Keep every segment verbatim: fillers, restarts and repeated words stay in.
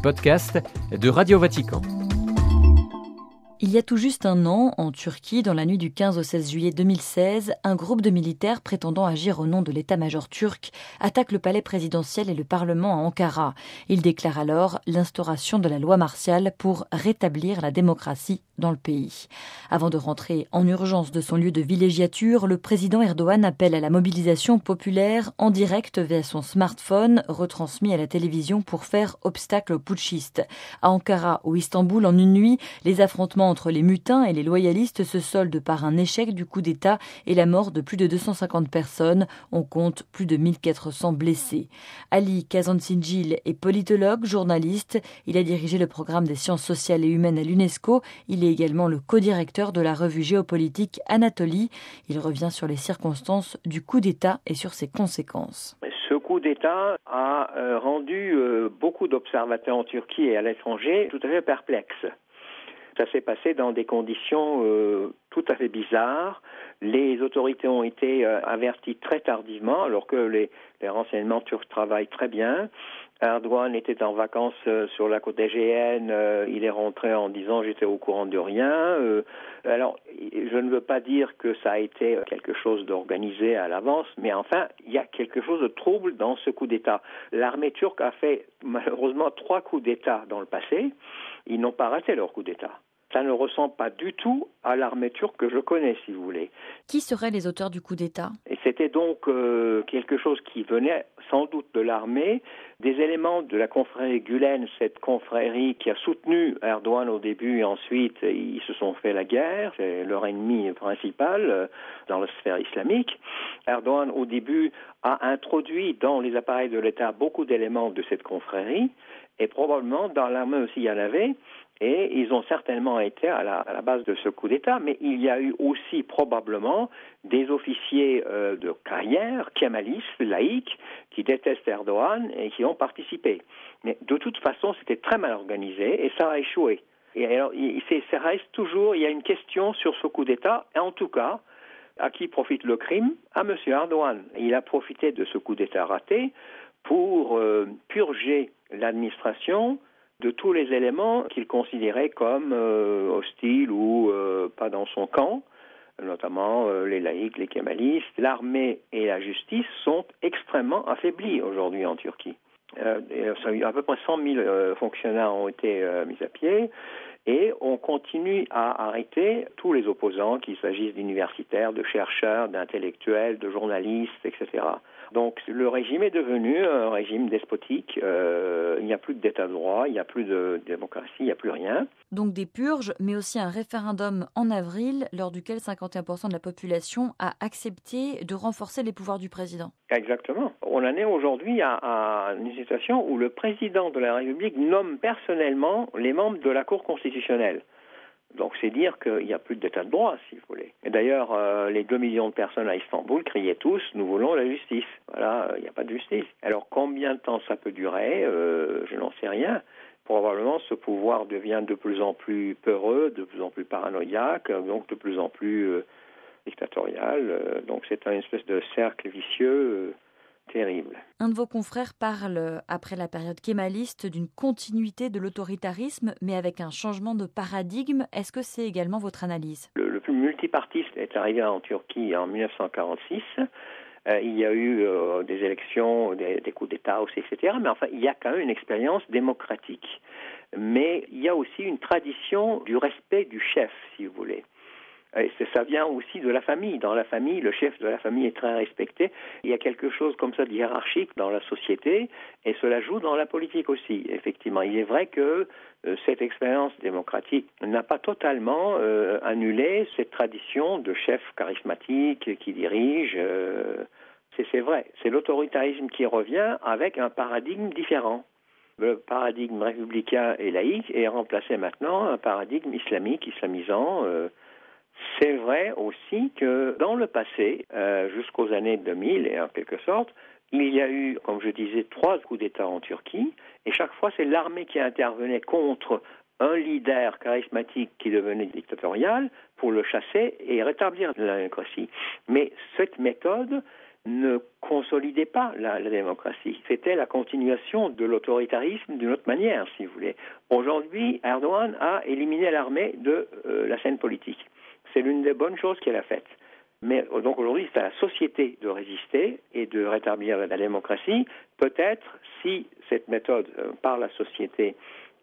podcasts de Radio Vatican. Il y a tout juste un an, en Turquie, dans la nuit du quinze au seize juillet deux mille seize, un groupe de militaires prétendant agir au nom de l'état-major turc attaque le palais présidentiel et le parlement à Ankara. Il déclare alors l'instauration de la loi martiale pour rétablir la démocratie dans le pays. Avant de rentrer en urgence de son lieu de villégiature, le président Erdogan appelle à la mobilisation populaire en direct via son smartphone, retransmis à la télévision pour faire obstacle aux putschistes. À Ankara ou Istanbul, en une nuit, les affrontements entre les mutins et les loyalistes se soldent par un échec du coup d'État et la mort de plus de deux cent cinquante personnes. On compte plus de mille quatre cents blessés. Ali Kazantzingil est politologue, journaliste. Il a dirigé le programme des sciences sociales et humaines à l'UNESCO. Il est également le co-directeur de la revue géopolitique Anatolie. Il revient sur les circonstances du coup d'État et sur ses conséquences. Ce coup d'État a rendu beaucoup d'observateurs en Turquie et à l'étranger tout à fait perplexes. Ça s'est passé dans des conditions euh, tout à fait bizarres. Les autorités ont été euh, averties très tardivement, alors que les, les renseignements turcs travaillent très bien. Erdogan était en vacances euh, sur la côte égéenne. Euh, il est rentré en disant « j'étais au courant de rien euh, ». Alors, je ne veux pas dire que ça a été quelque chose d'organisé à l'avance, mais enfin, il y a quelque chose de trouble dans ce coup d'État. L'armée turque a fait malheureusement trois coups d'État dans le passé. Ils n'ont pas raté leur coup d'État. Ça ne ressemble pas du tout à l'armée turque que je connais, si vous voulez. Qui seraient les auteurs du coup d'État ? Et c'était donc euh, quelque chose qui venait sans doute de l'armée, des éléments de la confrérie Gülen, cette confrérie qui a soutenu Erdogan au début et ensuite ils se sont fait la guerre, c'est leur ennemi principal euh, dans la sphère islamique. Erdogan au début a introduit dans les appareils de l'État beaucoup d'éléments de cette confrérie et probablement dans l'armée aussi il y en avait. Et ils ont certainement été à la, à la base de ce coup d'État, mais il y a eu aussi probablement des officiers euh, de carrière, kémalistes, laïcs, qui détestent Erdogan et qui ont participé. Mais de toute façon, c'était très mal organisé et ça a échoué. Et alors, il, c'est, ça reste toujours, il y a une question sur ce coup d'État, et en tout cas, à qui profite le crime ? À M. Erdogan. Il a profité de ce coup d'État raté pour euh, purger l'administration de tous les éléments qu'il considérait comme euh, hostiles ou euh, pas dans son camp, notamment euh, les laïcs, les kémalistes. L'armée et la justice sont extrêmement affaiblis aujourd'hui en Turquie. Euh, et à peu près cent mille euh, fonctionnaires ont été euh, mis à pied et on continue à arrêter tous les opposants, qu'il s'agisse d'universitaires, de chercheurs, d'intellectuels, de journalistes, et cetera. Donc le régime est devenu un régime despotique, euh, il n'y a plus d'état de droit, il n'y a plus de démocratie, il n'y a plus rien. Donc des purges, mais aussi un référendum en avril, lors duquel cinquante et un pour cent de la population a accepté de renforcer les pouvoirs du président. Exactement. On en est aujourd'hui à, à une situation où le président de la République nomme personnellement les membres de la Cour constitutionnelle. Donc c'est dire qu'il n'y a plus d'état de droit, si vous voulez. Et d'ailleurs, euh, les deux millions de personnes à Istanbul criaient tous « nous voulons la justice ». Voilà, il euh, n'y a pas de justice. Alors combien de temps ça peut durer euh, Je n'en sais rien. Probablement ce pouvoir devient de plus en plus peureux, de plus en plus paranoïaque, donc de plus en plus euh, dictatorial. Euh, donc c'est une espèce de cercle vicieux euh, terrible. Un de vos confrères parle, après la période kémaliste, d'une continuité de l'autoritarisme, mais avec un changement de paradigme. Est-ce que c'est également votre analyse ? Le, le plus multipartiste est arrivé en Turquie en dix-neuf cent quarante-six. Euh, il y a eu euh, des élections, des, des coups d'État aussi, et cetera. Mais enfin, il y a quand même une expérience démocratique. Mais il y a aussi une tradition du respect du chef, si vous voulez. Et ça vient aussi de la famille. Dans la famille, le chef de la famille est très respecté. Il y a quelque chose comme ça de hiérarchique dans la société et cela joue dans la politique aussi, effectivement. Il est vrai que euh, cette expérience démocratique n'a pas totalement euh, annulé cette tradition de chef charismatique qui dirige. Euh, c'est, c'est vrai. C'est l'autoritarisme qui revient avec un paradigme différent. Le paradigme républicain et laïque est remplacé maintenant un paradigme islamique, islamisant. Euh, C'est vrai aussi que dans le passé, euh, jusqu'aux années deux mille et en quelque sorte, il y a eu, comme je disais, trois coups d'État en Turquie et chaque fois c'est l'armée qui intervenait contre un leader charismatique qui devenait dictatorial pour le chasser et rétablir la démocratie. Mais cette méthode ne consolidait pas la, la démocratie. C'était la continuation de l'autoritarisme d'une autre manière, si vous voulez. Aujourd'hui, Erdogan a éliminé l'armée de euh, la scène politique. C'est l'une des bonnes choses qu'elle a faites. Mais donc aujourd'hui, c'est à la société de résister et de rétablir la, la démocratie. Peut-être, si cette méthode euh, par la société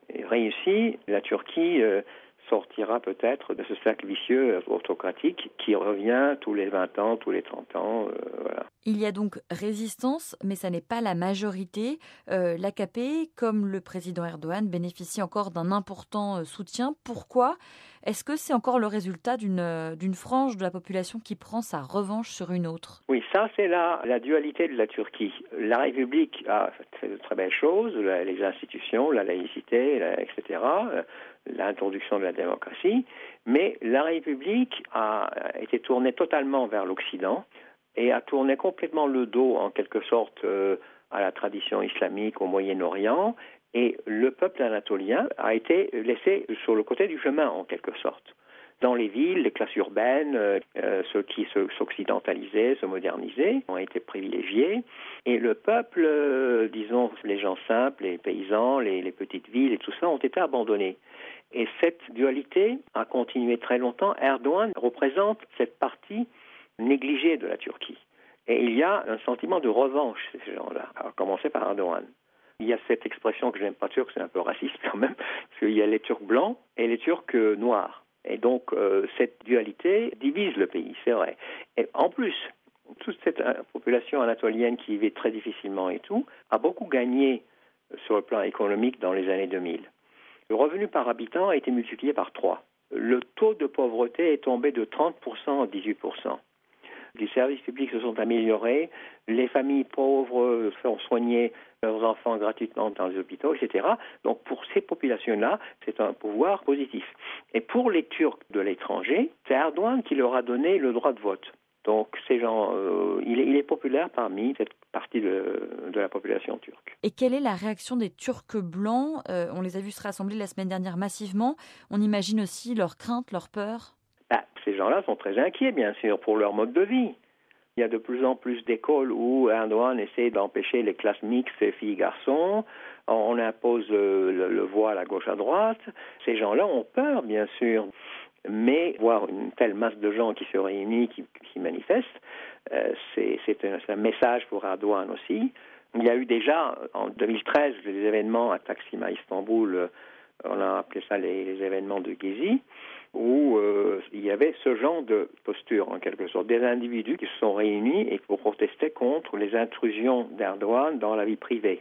réussit, la Turquie euh, sortira peut-être de ce cercle vicieux autocratique qui revient tous les vingt ans, tous les trente ans. Euh, voilà. Il y a donc résistance, mais ça n'est pas la majorité. Euh, L'A K P, comme le président Erdogan, bénéficie encore d'un important soutien. Pourquoi ? Est-ce que c'est encore le résultat d'une, d'une frange de la population qui prend sa revanche sur une autre ? Oui, ça c'est la, la dualité de la Turquie. La République a fait de très belles choses, la, les institutions, la laïcité, la, et cetera, l'introduction de la démocratie, mais la République a été tournée totalement vers l'Occident et a tourné complètement le dos, en quelque sorte, euh, à la tradition islamique au Moyen-Orient, et le peuple anatolien a été laissé sur le côté du chemin, en quelque sorte. Dans les villes, les classes urbaines, euh, ceux qui se, s'occidentalisaient, se modernisaient, ont été privilégiés. Et le peuple, euh, disons, les gens simples, les paysans, les, les petites villes et tout ça, ont été abandonnés. Et cette dualité a continué très longtemps. Erdogan représente cette partie négligée de la Turquie. Et il y a un sentiment de revanche chez ces gens-là, à commencer par Erdogan. Il y a cette expression que je n'aime pas turque, c'est un peu raciste quand même, parce qu'il y a les Turcs blancs et les Turcs noirs. Et donc, euh, cette dualité divise le pays, c'est vrai. Et en plus, toute cette euh, population anatolienne qui vit très difficilement et tout, a beaucoup gagné sur le plan économique dans les années deux mille. Le revenu par habitant a été multiplié par trois. Le taux de pauvreté est tombé de trente pour cent à dix-huit pour cent. Les services publics se sont améliorés, les familles pauvres sont soignées leurs enfants gratuitement dans les hôpitaux, et cetera. Donc pour ces populations-là, c'est un pouvoir positif. Et pour les Turcs de l'étranger, c'est Erdogan qui leur a donné le droit de vote. Donc ces gens, euh, il, est, il est populaire parmi cette partie de, de la population turque. Et quelle est la réaction des Turcs blancs ? euh, On les a vus se rassembler la semaine dernière massivement. On imagine aussi leurs craintes, leurs peurs. Bah, ces gens-là sont très inquiets, bien sûr, pour leur mode de vie. Il y a de plus en plus d'écoles où Erdogan essaie d'empêcher les classes mixtes filles-garçons. On impose le, le, le voile à gauche à droite. Ces gens-là ont peur, bien sûr. Mais voir une telle masse de gens qui se réunissent, qui, qui manifestent, euh, c'est, c'est, un, c'est un message pour Erdogan aussi. Il y a eu déjà, en deux mille treize, des événements à Taksim à Istanbul, on a appelé ça les, les événements de Gezi, où euh, il y avait ce genre de posture, en quelque sorte, des individus qui se sont réunis et pour protester contre les intrusions d'Erdogan dans la vie privée.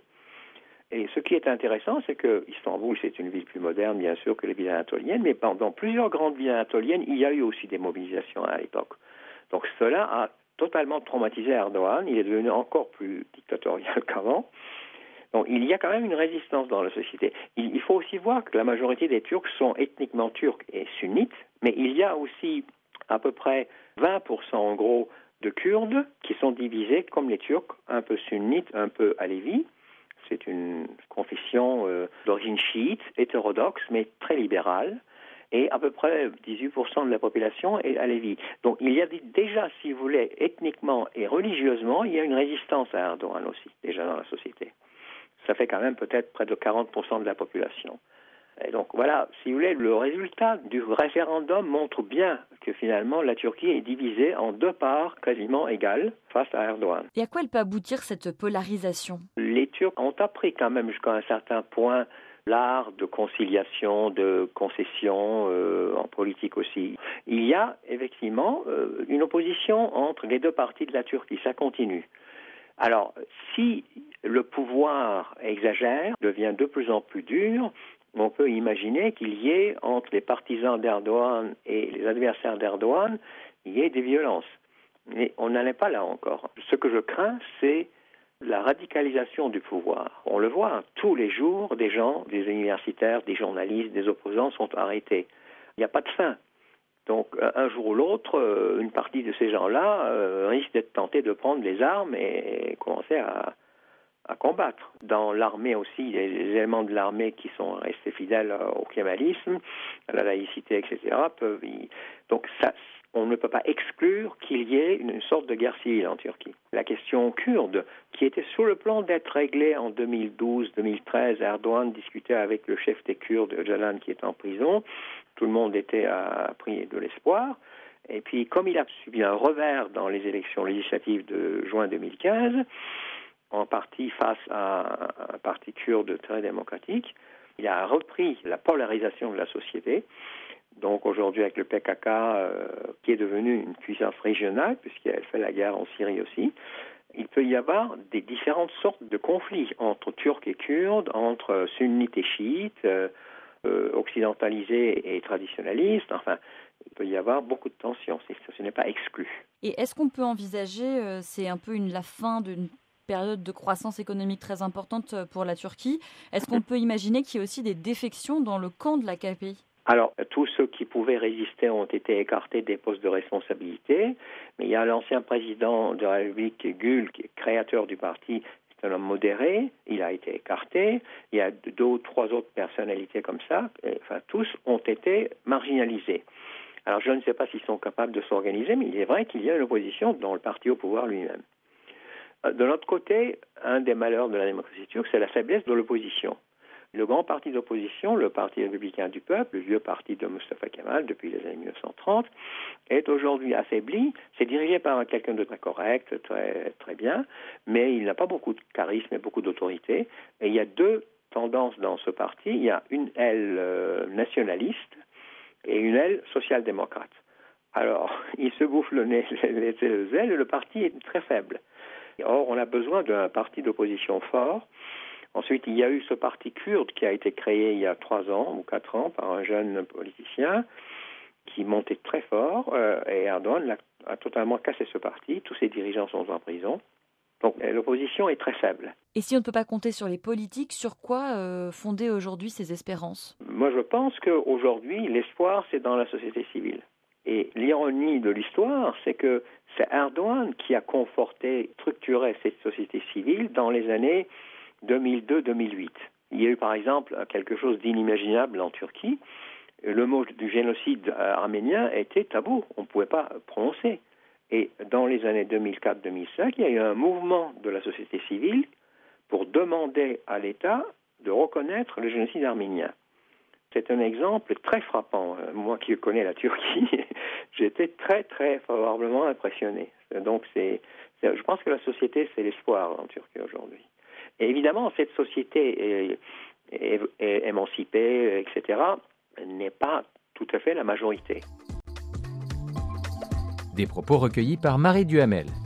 Et ce qui est intéressant, c'est que Istanbul, c'est une ville plus moderne, bien sûr, que les villes anatoliennes, mais dans plusieurs grandes villes anatoliennes, il y a eu aussi des mobilisations à l'époque. Donc cela a totalement traumatisé Erdogan, il est devenu encore plus dictatorial qu'avant. Donc il y a quand même une résistance dans la société. Il, il faut aussi voir que la majorité des Turcs sont ethniquement turcs et sunnites, mais il y a aussi à peu près vingt pour cent en gros de Kurdes qui sont divisés comme les Turcs, un peu sunnites, un peu alévis. C'est une confession euh, d'origine chiite, hétérodoxe, mais très libérale. Et à peu près dix-huit pour cent de la population est alévi. Donc il y a déjà, si vous voulez, ethniquement et religieusement, il y a une résistance à Erdogan aussi, déjà dans la société. Ça fait quand même peut-être près de quarante pour cent de la population. Et donc voilà, si vous voulez, le résultat du référendum montre bien que finalement la Turquie est divisée en deux parts quasiment égales face à Erdogan. Et à quoi elle peut aboutir cette polarisation ? Les Turcs ont appris quand même jusqu'à un certain point l'art de conciliation, de concession, euh, en politique aussi. Il y a effectivement euh, une opposition entre les deux parties de la Turquie, ça continue. Alors, si le pouvoir exagère, devient de plus en plus dur, on peut imaginer qu'il y ait, entre les partisans d'Erdogan et les adversaires d'Erdogan, il y ait des violences. Mais on n'en est pas là encore. Ce que je crains, c'est la radicalisation du pouvoir. On le voit, hein, tous les jours, des gens, des universitaires, des journalistes, des opposants sont arrêtés. Il n'y a pas de fin. Donc, un jour ou l'autre, une partie de ces gens-là euh, risque d'être tentés de prendre les armes et commencer à, à combattre. Dans l'armée aussi, il y a les éléments de l'armée qui sont restés fidèles au kémalisme, à la laïcité, et cetera. Peuvent y... Donc, ça, on ne peut pas exclure qu'il y ait une sorte de guerre civile en Turquie. La question kurde, qui était sur le plan d'être réglée en deux mille douze deux mille treize, Erdogan discutait avec le chef des Kurdes, Öcalan, qui est en prison. Tout le monde était à pris de l'espoir. Et puis, comme il a subi un revers dans les élections législatives de juin deux mille quinze, en partie face à un parti kurde très démocratique, il a repris la polarisation de la société. Donc aujourd'hui, avec le P K K, euh, qui est devenu une puissance régionale, puisqu'elle fait la guerre en Syrie aussi, il peut y avoir des différentes sortes de conflits entre Turcs et Kurdes, entre sunnites et chiites, euh, euh, occidentalisés et traditionnalistes. Enfin, il peut y avoir beaucoup de tensions. C'est, ce n'est pas exclu. Et est-ce qu'on peut envisager, euh, c'est un peu une, la fin d'une période de croissance économique très importante pour la Turquie, est-ce qu'on peut imaginer qu'il y ait aussi des défections dans le camp de l'A K P ? Alors, tous ceux qui pouvaient résister ont été écartés des postes de responsabilité, mais il y a l'ancien président de la République, Gül, qui est créateur du parti, c'est un homme modéré, il a été écarté, il y a deux ou trois autres personnalités comme ça, et, enfin tous ont été marginalisés. Alors je ne sais pas s'ils sont capables de s'organiser, mais il est vrai qu'il y a une opposition dans le parti au pouvoir lui-même. De l'autre côté, un des malheurs de la démocratie turque, c'est la faiblesse de l'opposition. Le grand parti d'opposition, le Parti républicain du peuple, le vieux parti de Mustafa Kemal depuis les années mille neuf cent trente, est aujourd'hui affaibli. C'est dirigé par quelqu'un de très correct, très, très bien, mais il n'a pas beaucoup de charisme et beaucoup d'autorité. Et il y a deux tendances dans ce parti. Il y a une aile euh, nationaliste et une aile social-démocrate. Alors, il se bouffe le nez, les deux ailes, et le parti est très faible. Or, on a besoin d'un parti d'opposition fort. Ensuite, il y a eu ce parti kurde qui a été créé il y a trois ans ou quatre ans par un jeune politicien qui montait très fort euh, et Erdogan a, a totalement cassé ce parti. Tous ses dirigeants sont en prison. Donc l'opposition est très faible. Et si on ne peut pas compter sur les politiques, sur quoi euh, fonder aujourd'hui ces espérances ? Moi, je pense qu'aujourd'hui, l'espoir, c'est dans la société civile. Et l'ironie de l'histoire, c'est que c'est Erdogan qui a conforté, structuré cette société civile dans les années deux mille deux deux mille huit. Il y a eu par exemple quelque chose d'inimaginable en Turquie. Le mot du génocide arménien était tabou, on ne pouvait pas prononcer. Et dans les années deux mille quatre deux mille cinq, il y a eu un mouvement de la société civile pour demander à l'État de reconnaître le génocide arménien. C'est un exemple très frappant. Moi qui connais la Turquie, j'ai été très très favorablement impressionné. Donc c'est, c'est, je pense que la société, c'est l'espoir en Turquie aujourd'hui. Et évidemment, cette société est, est, est émancipée, et cetera, n'est pas tout à fait la majorité. Des propos recueillis par Marie Duhamel.